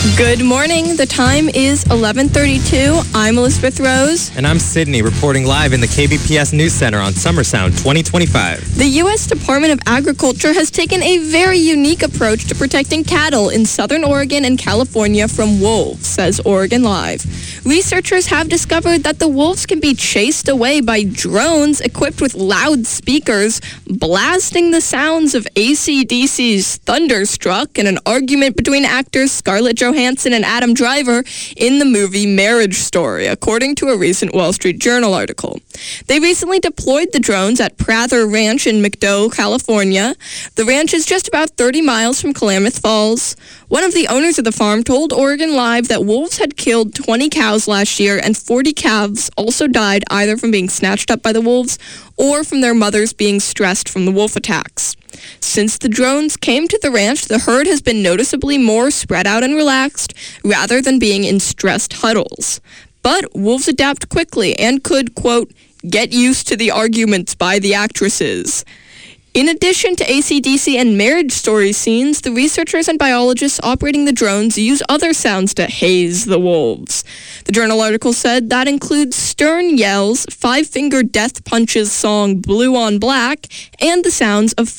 Good morning. The time is 11:32. I'm Elizabeth Rose. And I'm Sydney, reporting live in the KBPS News Center on Summer Sound 2025. The U.S. Department of Agriculture has taken a very unique approach to protecting cattle in southern Oregon and California from wolves, says Oregon Live. Researchers have discovered that the wolves can be chased away by drones equipped with loudspeakers, blasting the sounds of AC/DC's Thunderstruck in an argument between actors Scarlett Johansson and Adam Driver in the movie Marriage Story, according to a recent Wall Street Journal article. They recently deployed the drones at Prather Ranch in McDowell, California. The ranch is just about 30 miles from Klamath Falls. One of the owners of the farm told Oregon Live that wolves had killed 20 cows last year, and 40 calves also died either from being snatched up by the wolves or from their mothers being stressed from the wolf attacks. Since the drones came to the ranch, the herd has been noticeably more spread out and relaxed, rather than being in stressed huddles. But wolves adapt quickly and could, quote, get used to the arguments by the actresses. In addition to AC/DC and Marriage Story scenes, the researchers and biologists operating the drones use other sounds to haze the wolves. The journal article said that includes stern yells, Five Finger Death Punch's song Blue on Black, and the sounds of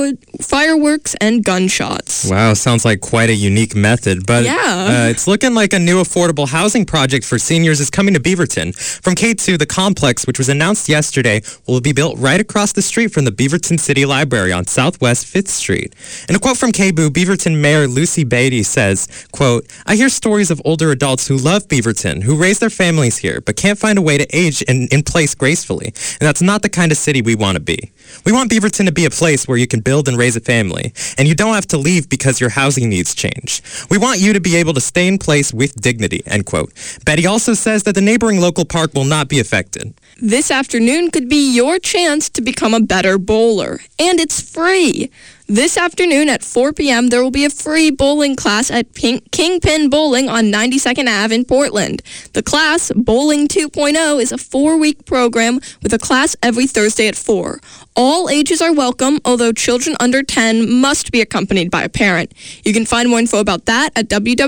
fireworks and gunshots. Wow, sounds like quite a unique method. But yeah. It's looking like a new affordable housing project for seniors is coming to Beaverton. From K2, the complex, which was announced yesterday, will be built right across the street from the Beaverton City Library on Southwest 5th Street. In a quote from KBOO, Beaverton Mayor Lucy Beatty says, quote, I hear stories of older adults who love Beaverton, who raise their families here, but can't find a way to age in place gracefully. And that's not the kind of city we want to be. We want Beaverton to be a place where you can build and raise a family, and you don't have to leave because your housing needs change. We want you to be able to stay in place with dignity, end quote. Betty also says that the neighboring local park will not be affected. This afternoon could be your chance to become a better bowler, and it's free. This afternoon at 4 p.m., there will be a free bowling class at Kingpin Bowling on 92nd Ave in Portland. The class, Bowling 2.0, is a 4-week program with a class every Thursday at 4. All ages are welcome, although children under 10 must be accompanied by a parent. You can find more info about that at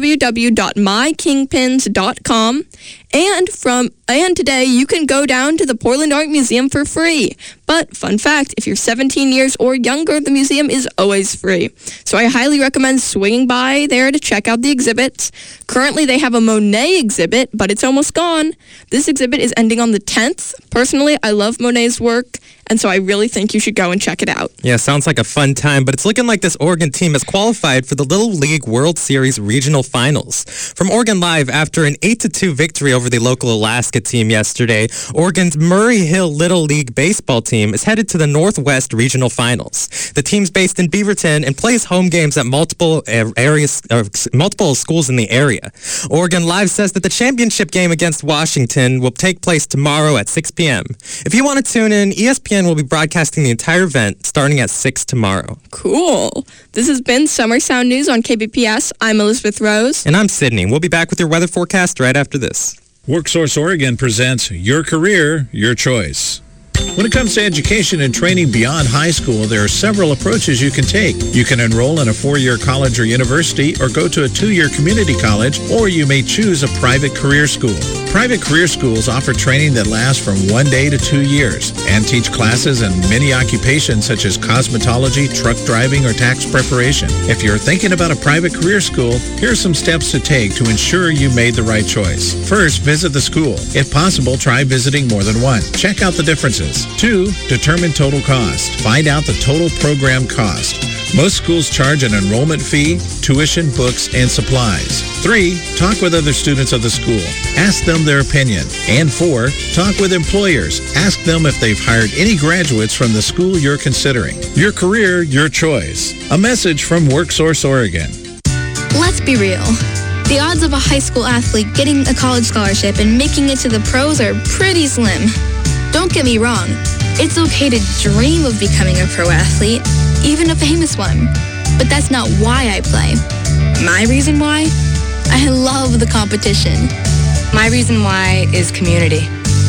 www.mykingpins.com. And today, you can go down to the Portland Art Museum for free. But, fun fact, if you're 17 years or younger, the museum is always free. So I highly recommend swinging by there to check out the exhibits. Currently, they have a Monet exhibit, but it's almost gone. This exhibit is ending on the 10th. Personally, I love Monet's work, and so I really think you should go and check it out. Yeah, sounds like a fun time, but it's looking like this Oregon team has qualified for the Little League World Series Regional Finals. From Oregon Live, after an 8-2 victory over the local Alaska team yesterday, Oregon's Murray Hill Little League baseball team is headed to the Northwest Regional Finals. The team's based in Beaverton and plays home games at multiple schools in the area. Oregon Live says that the championship game against Washington will take place tomorrow at 6 p.m. If you want to tune in, ESPN will be broadcasting the entire event starting at 6 tomorrow. Cool. This has been Summer Sound News on KBPS. I'm Elizabeth Rose. And I'm Sydney. We'll be back with your weather forecast right after this. WorkSource Oregon presents Your Career, Your Choice. When it comes to education and training beyond high school, there are several approaches you can take. You can enroll in a 4-year college or university, or go to a 2-year community college, or you may choose a private career school. Private career schools offer training that lasts from 1 day to 2 years and teach classes in many occupations such as cosmetology, truck driving, or tax preparation. If you're thinking about a private career school, here are some steps to take to ensure you made the right choice. First, visit the school. If possible, try visiting more than one. Check out the differences. 2, determine total cost. Find out the total program cost. Most schools charge an enrollment fee, tuition, books, and supplies. 3, talk with other students of the school. Ask them their opinion. And 4, talk with employers. Ask them if they've hired any graduates from the school you're considering. Your career, your choice. A message from WorkSource Oregon. Let's be real. The odds of a high school athlete getting a college scholarship and making it to the pros are pretty slim. Don't get me wrong, it's okay to dream of becoming a pro athlete, even a famous one. But that's not why I play. My reason why? I love the competition. My reason why is community.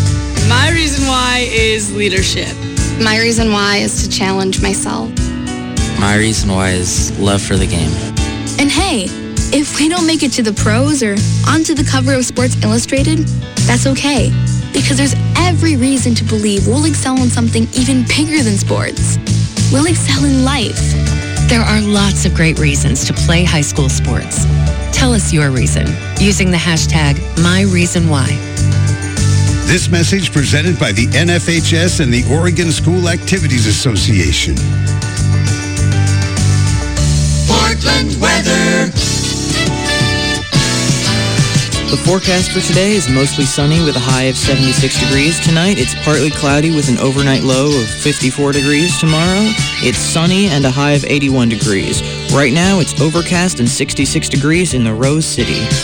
My reason why is leadership. My reason why is to challenge myself. My reason why is love for the game. And hey, If we don't make it to the pros or onto the cover of Sports Illustrated, that's okay, because there's every reason to believe we'll excel in something even bigger than sports. We'll excel in life. There are lots of great reasons to play high school sports. Tell us your reason using the hashtag #MyReasonWhy. This message presented by the NFHS and the Oregon School Activities Association. Portland weather. The forecast for today is mostly sunny with a high of 76 degrees. Tonight, it's partly cloudy with an overnight low of 54 degrees. Tomorrow, it's sunny and a high of 81 degrees. Right now, it's overcast and 66 degrees in the Rose City.